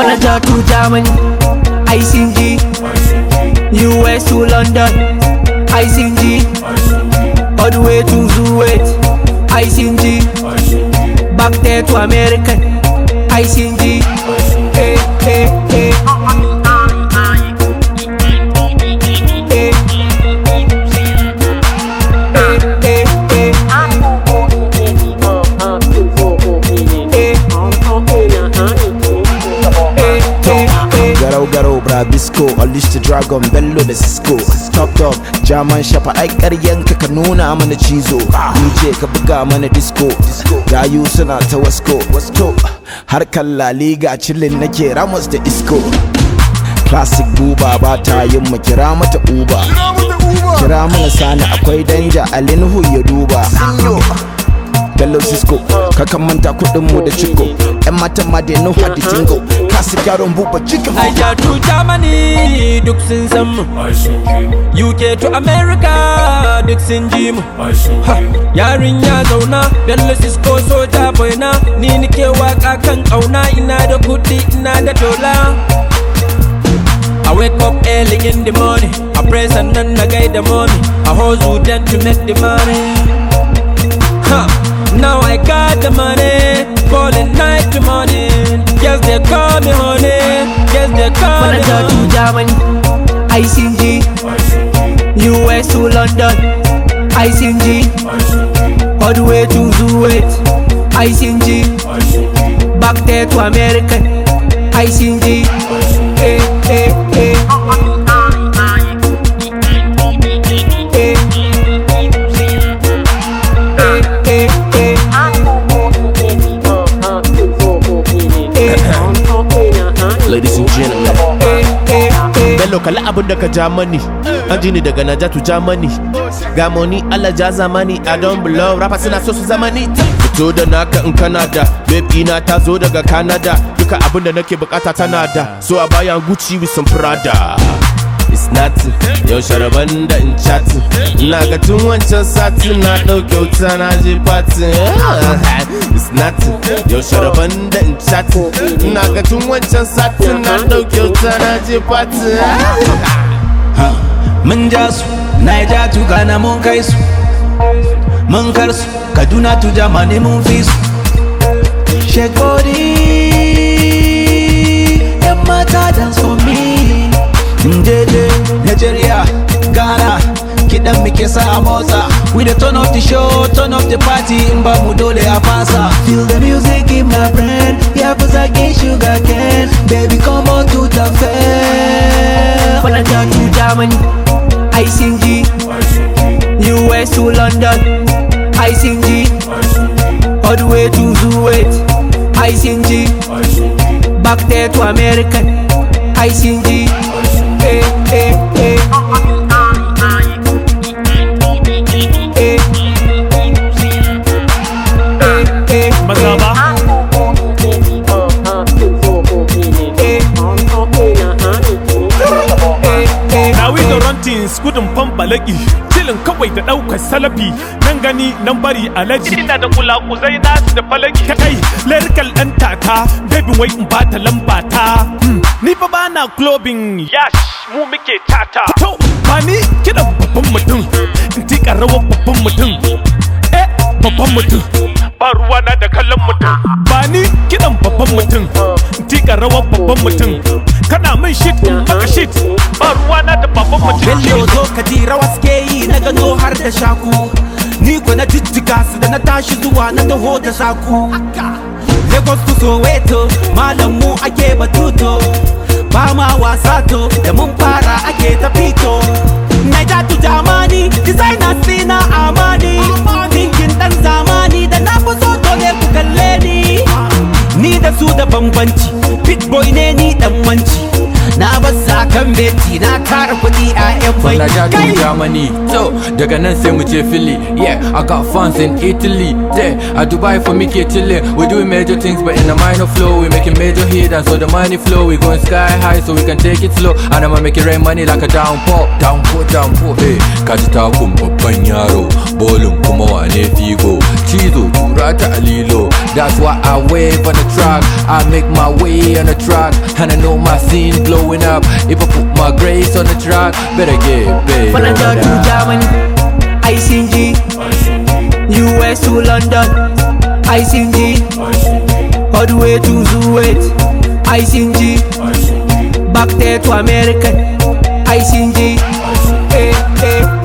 Manager to Germany, ICG, US to London, ICG, all the way to Zuwait, ICG, back there to American, ICG, hey, hey, hey. Garo Brabisco, unleash the dragon, bello da Cisco. Top, German shafa ai ƙaryanka ka nuna mana cizo. DJ ka buga mana disco, gayu suna ta wasko. Harkar La Liga chillin nake Ramos da Isco. Classic buba ba ta yin mu kira mata Uber. Kira mana Sani akwai danja Alinhu ya duba. Bello Cisco, kakan manta kudin mu da Chico. Yan matan ma they know how to jingle. Classic yaron buba chicken. Niger to Germany, duk sun san mu. UK to America, duk sun ji mu. Yarin ya zauna, Bello Cisco soja boy na. Ni nike waka kan kauna, ina da kudi, ina da dola. I wake up early in the morning, I pray and then I get the money. I hustle then to make the money. Now I got the money, falling night to morning. Yes, they call me honey. Yes, they call me honey. To Germany, ICG, US to London, ICG, all the way to Zuwait, ICG, back there to American, ICG, hey, hey, hey. Ladies and gentlemen, Bello kala abun daga Germany, an ji ni daga Naija to Germany. Ga money Allah ja zamani, I don't belong rappers suna so su zamani. Fito da naka in Canada, baby na ta zo daga Canada. Duka abun da nake bukata tana da, so a bayan Gucci with some Prada. It's nothing, yau sharaban da in chatting. Ina ga tun wancan satin na ɗauke wuta na je party. It's nothing, yau sharaban da in chatting. Ina ga tun wancan satin na ɗauke wuta na je party. Mun ja su, Niger to Ghana mun kai su. Mun kar su, Kaduna to Germany mun fi su. Shake body, yan mata dance for me. Jeje, Nigeria, Ghana, kiɗan muke sa a motsa. We the turn off the show, turn off the party, in ba mu dole a fasa. Feel the music in my brain, yeah, cause I get sugar cane. Baby, come on to the fair. Manager to Germany, ICG, US to London, ICG, all the way to Zuwait, ICG, back there to American, ICG, hey, hey, hey. Mazaba. Now we the run things, gudun fambalaki. Chillin kawai da ɗaukar salafi. Nan gani nan bari alaji. Ina da kulakuzai nasu da falaki. Kai lyrical ɗan tata, baby wai in bata lamba ta. Ni fa bana clubbing, yash mu muke tata. To ba ni kiɗan babban mutum, in tika rawar babban mutum. Babban mutum. Ba ruwa na da kallon mutum. Ba ni kiɗan babban mutum, in tika rawar babban mutum. Kana min shit maka shit, ba ruwa na da babban mutum. Bello zo ka ji rawa suke yi na gano har da shaku. Ni ko na jijjiga su da na tashi zuwa na taho da saku. Lagos to Soweto, malam mu ake batuto. Ba ma wasa to, da mun fara ake ta fito. Niger to Germany, designer sina amani. Thinking dan zamani da na fi so dole ku kalle ni. Ni da su da bambanci, big boy ne ni dan wanci. na basa kan beti na tara kuɗi a yan bai. From Nigeria to Germany, so daga nan sai mu je Philly. Yeah, I got fans in Italy. There, at Dubai for Mickey chillin'. We doing major things, but in a minor flow. We making major hit, and so the money flow. We going sky high, so we can take it slow. And I'ma make it rain money like a downpour, downpour, downpour. Hey, kaji takun babban yaro, bolin kuma wane figo. Cizo tura ta alilo. That's why I wave on the track. I make my way on the track, and I know my scene blowing up. If I put my grace on the track, better get paid. From Nigeria to Germany, ICG. US to London, ICG. All the way to Zuwait, ICG. Back there to America, ICG. Hey, hey.